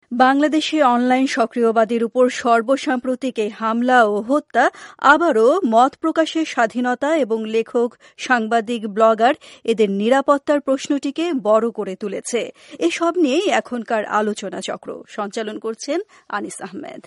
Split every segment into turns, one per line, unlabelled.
বাংলাদেশে অনলাইন সক্রিয়বাদের উপর সর্বসাম্প্রতিক এই হামলা ও হত্যা আবারও মত প্রকাশের স্বাধীনতা এবং লেখক, সাংবাদিক, ব্লগার এদের নিরাপত্তার প্রশ্নটিকে বড় করে তুলেছে। এসব নিয়েই এখনকার আলোচনা চক্র সঞ্চালন করছেন আনিস আহমেদ।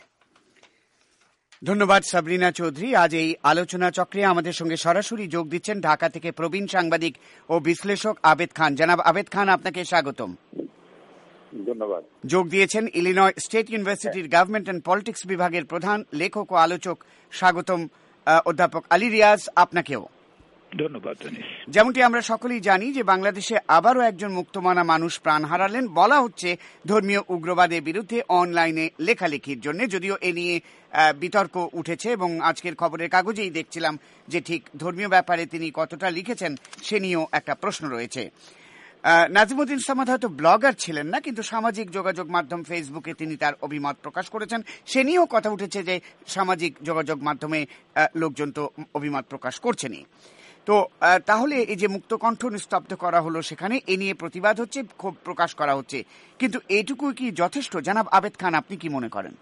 ধন্যবাদ সাবরিনা চৌধুরী। আজ এই আলোচনা চক্রে আমাদের সঙ্গে সরাসরি যোগ দিচ্ছেন ঢাকা থেকে প্রবীণ সাংবাদিক ও বিশ্লেষক আবেদ খান। জনাব আবেদ খান, আপনাকে স্বাগতম।
ধন্যবাদ।
যোগ দিয়েছেন ইলিনয় স্টেট ইউনিভার্সিটির গভর্নমেন্ট অ্যান্ড পলিটিক্স বিভাগের প্রধান লেখক ও আলোচক স্বাগতম অধ্যাপক আলী রিয়াজ, আপনাকেও
ধন্যবাদ।
যেমনটি আমরা সকলেই জানি যে বাংলাদেশে আবারও একজন মুক্তমনা মানুষ প্রাণ হারালেন। বলা হচ্ছে ধর্মীয় উগ্রবাদের বিরুদ্ধে অনলাইনে লেখালেখির জন্য, যদিও এ নিয়ে বিতর্ক উঠেছে এবং আজকের খবরের কাগজেই দেখছিলাম যে ঠিক ধর্মীয় ব্যাপারে তিনি কতটা লিখেছেন সে নিয়েও একটা প্রশ্ন রয়েছে। নাজিমুদ্দিন সামাদ হয়তো ব্লগার ছিলেন না, কিন্তু সামাজিক যোগাযোগ মাধ্যম ফেসবুকে তিনি তার অভিমত প্রকাশ করেছেন। সে নিয়েও কথা উঠেছে যে সামাজিক যোগাযোগ মাধ্যমে লোকজন তো অভিমত প্রকাশ করছেনই। তো তাহলে এই যে মুক্তকণ্ঠ নিস্তব্ধ করা হলো, সেখানে এ নিয়ে প্রতিবাদ হচ্ছে, ক্ষোভ প্রকাশ করা হচ্ছে, কিন্তু এটুকু কি যথেষ্ট? জনাব আবেদ খান, আপনি কি মনে করেন?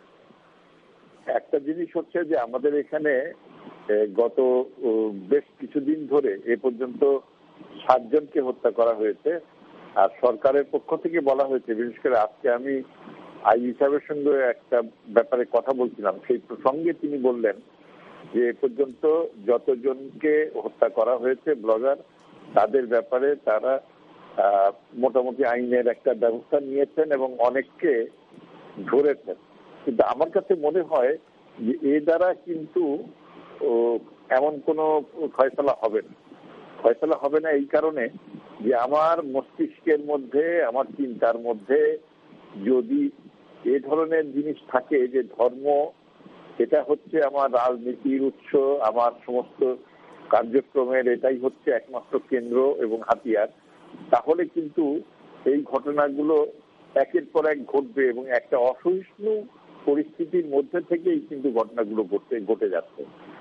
একটা জিনিস হচ্ছে যে আমাদের এখানে গত বেশ কিছুদিন ধরে এ পর্যন্ত 7 জনকে হত্যা করা হয়েছে, আর সরকারের পক্ষ থেকে বলা হয়েছে, বিশেষ করে আজকে আমি আইজি সাহেবের সঙ্গে একটা ব্যাপারে কথা বলছিলাম, সেই প্রসঙ্গে তিনি বললেন যে এ পর্যন্ত যতজনকে হত্যা করা হয়েছে ব্লগার, তাদের ব্যাপারে তারা মোটামুটি আইনের একটা ব্যবস্থা নিয়েছেন এবং অনেককে ধরেছেন। কিন্তু আমার কাছে মনে হয় যে এ দ্বারা কিন্তু এমন কোনো ফয়সালা হবে না। ফয়সালা হবে না এই কারণে যে আমার মস্তিষ্কের মধ্যে, আমার চিন্তার মধ্যে যদি এ ধরনের জিনিস থাকে যে ধর্ম এটা হচ্ছে আমার রাজনীতির উৎস, আমার সমস্ত কার্যক্রমের এটাই হচ্ছে একমাত্র কেন্দ্র এবং হাতিয়ার, তাহলে কিন্তু এই ঘটনাগুলো একের পর এক ঘটবে এবং একটা অসহিষ্ণু পরিস্থিতির মধ্যে থেকেই কিন্তু ঘটনাগুলো ঘটে যাচ্ছে।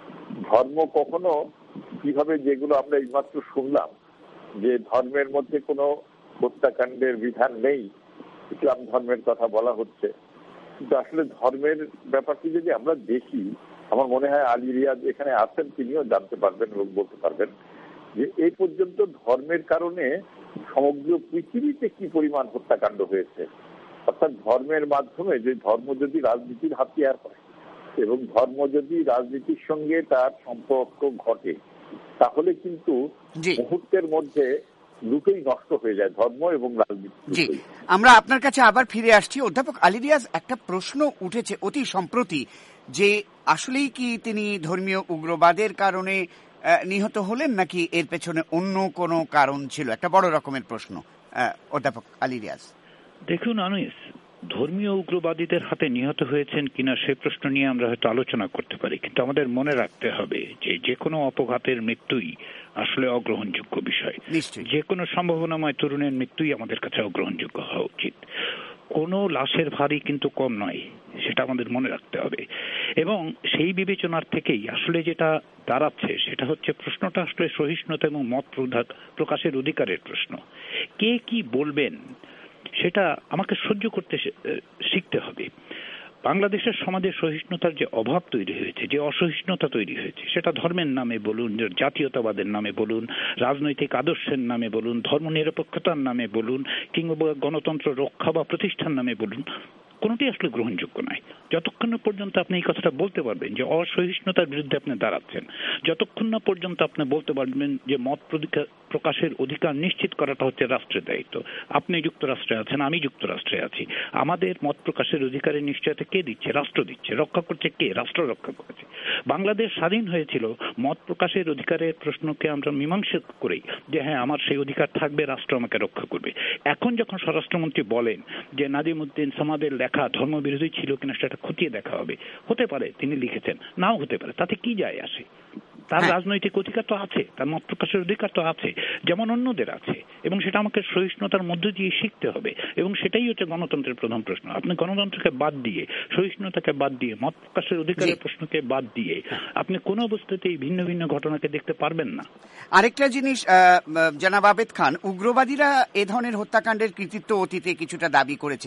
ধর্ম কখনো কিভাবে, যেগুলো আমরা এইমাত্র শুনলাম যে ধর্মের মধ্যে কোনো হত্যাকাণ্ডের বিধান নেই, ইসলাম ধর্মের কথা বলা হচ্ছে, কিন্তু আসলে ধর্মের ব্যাপারটি যদি আমরা দেখি, আমার মনে হয় আলী রিয়াজ এখানে আছেন, তিনিও জানতে পারবেন এবং বলতে পারবেন যে এই পর্যন্ত ধর্মের কারণে সমগ্র পৃথিবীতে কি পরিমাণ হত্যাকাণ্ড হয়েছে। অর্থাৎ ধর্মের মাধ্যমে, যে ধর্ম যদি রাজনীতির হাতিয়ার হয় এবং ধর্ম যদি রাজনীতির সঙ্গে তার সম্পর্ক ঘটে, তাহলে কিন্তু মুহূর্তের মধ্যে দুটোই নষ্ট হয়ে যায়, ধর্ম এবং রাজনীতি।
আমরা আপনার কাছে আবার ফিরে আসছি। অধ্যাপক আলী রিয়াজ, একটা প্রশ্ন উঠেছে অতি সম্প্রতি যে আসলেই কি তিনি ধর্মীয় উগ্রবাদের কারণে নিহত হলেন, নাকি এর পেছনে অন্য কোনো কারণ ছিল? একটা বড় রকমের প্রশ্ন। অধ্যাপক আলী রিয়াজ,
দেখুন আনিস, ধর্মীয় উগ্রবাদীদের হাতে নিহত হয়েছেন কিনা সে প্রশ্ন নিয়ে আমরা হয়তো আলোচনা করতে পারি, কিন্তু আমাদের মনে রাখতে হবে যে কোনো অপঘাতের মৃত্যুই আসলে অগ্রহণযোগ্য বিষয়। যে কোনো সম্ভাবনাময় তরুণের মৃত্যুই আমাদের কাছে অগ্রহণযোগ্য হওয়া উচিত। কোনো লাশের ভারী কিন্তু কম নয়, সেটা আমাদের মনে রাখতে হবে। এবং সেই বিবেচনার থেকেই আসলে যেটা দাঁড়াচ্ছে সেটা হচ্ছে, প্রশ্নটা আসলে সহিষ্ণুতা এবং মত প্রকাশের অধিকারের প্রশ্ন। কে কি বলবেন সেটা আমাকে সহ্য করতে শিখতে হবে। বাংলাদেশের সমাজে সহিষ্ণুতার যে অভাব তৈরি হয়েছে, যে অসহিষ্ণুতা তৈরি হয়েছে, সেটা ধর্মের নামে বলুন, জাতীয়তাবাদের নামে বলুন, রাজনৈতিক আদর্শের নামে বলুন, ধর্মনিরপেক্ষতার নামে বলুন, কিংবা গণতন্ত্র রক্ষা বা প্রতিষ্ঠার নামে বলুন, কোনোটি আসলে গ্রহণযোগ্য নয়। যতক্ষণ না পর্যন্ত আপনি এই কথাটা বলতে পারবেন যে অসহিষ্ণুতার বিরুদ্ধে আপনি দাঁড়াচ্ছেন, যতক্ষণ না পর্যন্ত আপনি বলতে পারবেন যে মত প্রকাশের অধিকার নিশ্চিত করাটা হচ্ছে রাষ্ট্রের দায়িত্ব। আপনি যুক্তরাষ্ট্রে আছেন, আমি যুক্তরাষ্ট্রে আছি, আমাদের মত প্রকাশের অধিকারের নিশ্চয়তা কে দিচ্ছে? রাষ্ট্র দিচ্ছে। রক্ষা করছে কে? রাষ্ট্র রক্ষা করেছে। বাংলাদেশ স্বাধীন হয়েছিল মত প্রকাশের অধিকারের প্রশ্নকে আমরা মীমাংসা করেই, যে হ্যাঁ আমার সেই অধিকার থাকবে, রাষ্ট্র আমাকে রক্ষা করবে। এখন যখন স্বরাষ্ট্রমন্ত্রী বলেন যে নাজিমুদ্দিন সামাদের লেখা ধর্মবিরোধী ছিল কিনা সেটা খতিয়ে দেখা হবে, হতে পারে তিনি লিখেছেন, নাও হতে পারে, তাতে কি যায় আসে? তার রাজনৈতিক অধিকার তো আছে, তার মত প্রকাশের অধিকার তো আছে, যেমন অন্যদের আছে, এবং সেটা আমাকে সহিষ্ণুতার মধ্যে দিয়ে শিখতে হবে। এবং সেটাই হচ্ছে গণতন্ত্রের প্রধান প্রশ্ন। আপনি গণতন্ত্রকে বাদ দিয়ে, সহিষ্ণুতাকে বাদ দিয়ে, মত প্রকাশের অধিকারের প্রশ্নকে বাদ দিয়ে আপনি কোনো অবস্থাতেই ভিন্ন ভিন্ন ঘটনাকে দেখতে পারবেন না।
আরেকটা জিনিস জনাব আবেদ খান, উগ্রবাদীরা এ ধরনের হত্যাকাণ্ডের কৃতিত্ব অতীতে কিছুটা দাবি করেছে,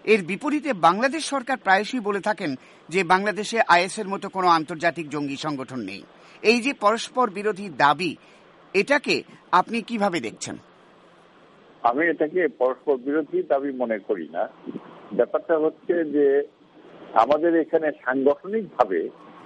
এর বিপরীতে বাংলাদেশ সরকার প্রায়শই বলে থাকেন যে বাংলাদেশে আইএসের মতো কোনো আন্তর্জাতিক জঙ্গি সংগঠন নেই। এই যে পরস্পর বিরোধী দাবি, এটাকে আপনি কিভাবে দেখছেন?
আমি এটাকে পরস্পর বিরোধী দাবি মনে করি না। ব্যাপারটা হচ্ছে যে আমাদের এখানে সাংগঠনিকভাবে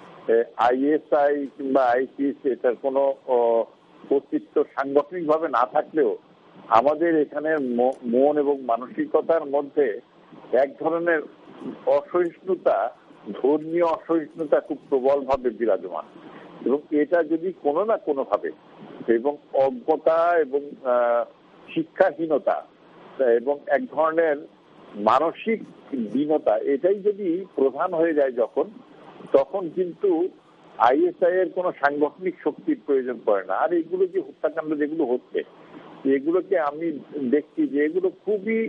আইএসআই কিংবা আইসিস এটার কোনো অস্তিত্ব সাংগঠনিকভাবে না থাকলেও আমাদের এখানে মন এবং মানসিকতার মধ্যে এক ধরনের অসহিষ্ণুতা, ধর্মীয় অসহিষ্ণুতা খুব প্রবলভাবে বিরাজমান, এবং এটা যদি কোনো না কোনো ভাবে এবং অজ্ঞতা এবং শিক্ষাহীনতা এবং এক ধরনের মানসিক দীনতা, এটাই যদি প্রধান হয়ে যায় তখন কিন্তু আইএসআই এর কোনো সাংগঠনিক শক্তির প্রয়োজন পড়ে না। আর এগুলো যে হত্যাকাণ্ড যেগুলো হচ্ছে, এগুলোকে আমি দেখছি যে এগুলো খুবই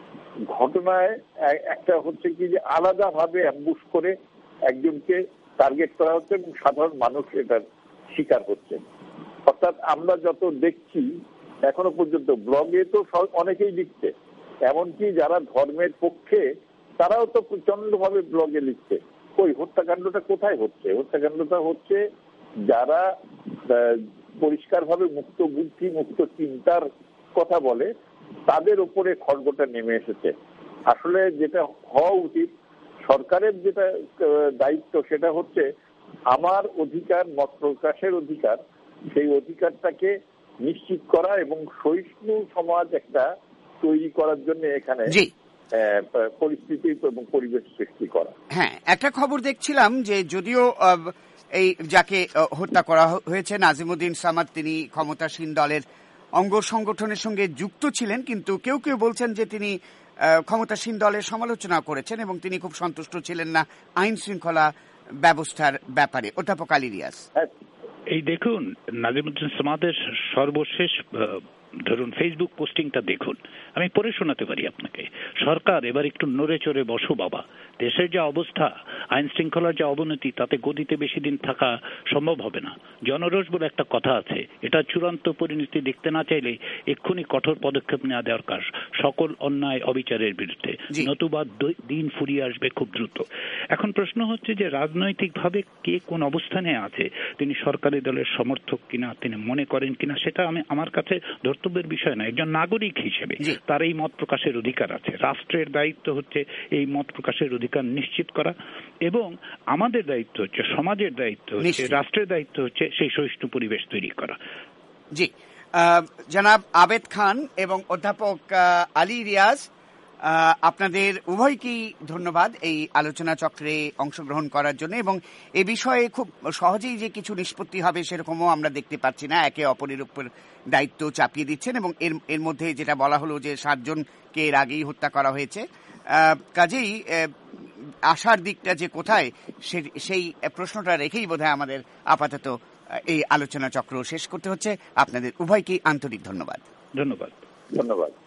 ঘটনায় একটা হচ্ছে কি যে আলাদাভাবে অ্যাম্বুশ করে একজনকে টার্গেট করা হচ্ছে এবং সাধারণ মানুষ এটার শিকার হচ্ছে। অর্থাৎ আমরা যত দেখছি এখনো পর্যন্ত ব্লগে তো অনেকেই লিখছে, এমনকি যারা ধর্মের পক্ষে তারাও তো প্রচন্ডভাবে ব্লগে লিখছে। ওই হত্যাকাণ্ডটা কোথায় হচ্ছে? হত্যাকাণ্ডটা হচ্ছে যারা পরিষ্কারভাবে মুক্ত বুদ্ধি, মুক্ত চিন্তার কথা বলে, তাদের উপরে খড়গটা নেমে এসেছে। আসলে যেটা হওয়া উচিত, সরকারের যেটা দায়িত্ব, সেটা হচ্ছে আমার অধিকার, মত প্রকাশের অধিকার, সেই অধিকারটাকে নিশ্চিত করা এবং সহিষ্ণু সমাজ একটা তৈরি করার জন্য এখানে পরিস্থিতি এবং পরিবেশ সৃষ্টি করা।
হ্যাঁ, একটা খবর দেখছিলাম যে যদিও এই যাকে হত্যা করা হয়েছে নাজিমুদ্দিন সামাদ, তিনি ক্ষমতাসীন দলের অঙ্গ সংগঠনের সঙ্গে যুক্ত ছিলেন, কিন্তু কেউ কেউ বলছেন যে তিনি ক্ষমতাসীন দলের সমালোচনা করেছেন এবং তিনি খুব সন্তুষ্ট ছিলেন না আইন শৃঙ্খলা ব্যবস্থার ব্যাপারে। অধ্যাপক আলী রিয়াজ,
এই দেখুন নাজিমুদ্দিন সামাদের সর্বশেষ ধরুন ফেসবুক পোস্টিংটা দেখুন, আমি পড়ে শোনাতে পারি আপনাকে। সরকার এবার একটু নড়ে চড়ে বসো বাবা, দেশের যে অবস্থা, আইন শৃঙ্খলার যে অবনতি, তাতে গদিতে বেশি দিন থাকা সম্ভব হবে না। জনরোষ বলে একটা কথা আছে, এটা চূড়ান্ত পরিণতি দেখতে না চাইলে এক্ষুনি কঠোর পদক্ষেপ নেওয়া দরকার সকল অন্যায় অবিচারের বিরুদ্ধে, নতুবা দিন ফুরিয়ে আসবে খুব দ্রুত। এখন প্রশ্ন হচ্ছে যে রাজনৈতিকভাবে কে কোন অবস্থানে আছে, তিনি সরকারি দলের সমর্থক কিনা, তিনি মনে করেন কিনা, সেটা আমার কাছে ধর্তব্যের বিষয় না। একজন নাগরিক হিসেবে তার এই মত প্রকাশের অধিকার আছে। রাষ্ট্রের দায়িত্ব হচ্ছে এই মত প্রকাশের অধিকার নিশ্চিত করা, এবং আমাদের দায়িত্ব হচ্ছে, সমাজের দায়িত্ব হচ্ছে, রাষ্ট্রের দায়িত্ব হচ্ছে সেই সহিষ্ণু পরিবেশ তৈরি করা।
জি, জনাব আবেদ খান এবং অধ্যাপক আলী রিয়াজ, আপনাদের উভয়কেই ধন্যবাদ এই আলোচনা চক্রে অংশগ্রহণ করার জন্য। এবং এ বিষয়ে খুব সহজেই যে কিছু নিষ্পত্তি হবে সেরকমও আমরা দেখতে পাচ্ছি না, একে অপরের উপর দায়িত্ব চাপিয়ে দিচ্ছেন। এবং এর মধ্যে যেটা বলা হলো যে 7 জনকে এর আগেই হত্যা করা হয়েছে, কাজেই আশার দিকটা যে কোথায় সেই প্রশ্নটা রেখেই বোধহয় আমাদের আপাতত এই আলোচনা চক্র শেষ করতে হচ্ছে। আপনাদের উভয়কেই আন্তরিক ধন্যবাদ।
ধন্যবাদ।
ধন্যবাদ।